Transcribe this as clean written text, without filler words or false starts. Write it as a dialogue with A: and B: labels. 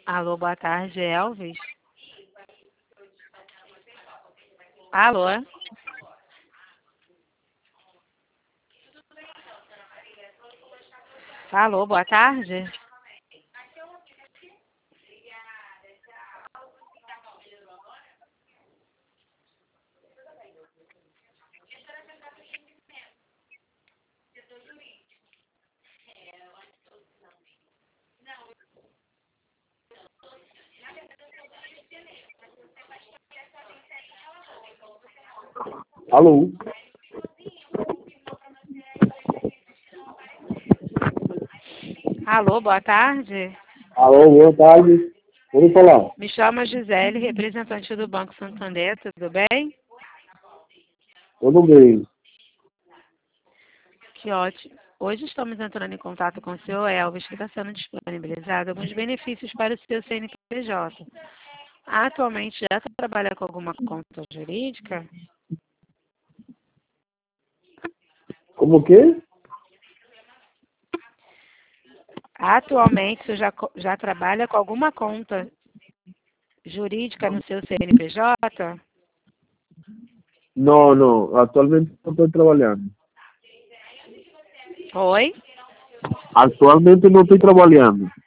A: Alô, boa tarde, Elvis. Alô? Alô, boa tarde.
B: Alô?
A: Alô, boa tarde.
B: Alô, boa tarde. Pode falar.
A: Me chamo Gisele, representante do Banco Santander, tudo bem?
B: Tudo bem.
A: Que ótimo. Hoje estamos entrando em contato com o senhor Elvis, que está sendo disponibilizado alguns benefícios para o seu CNPJ. Atualmente já trabalha com alguma conta jurídica?
B: Como que?
A: Atualmente você já trabalha com alguma conta jurídica no seu CNPJ?
B: Não, não. Atualmente não estou trabalhando.
A: Oi?
B: Atualmente não estou trabalhando.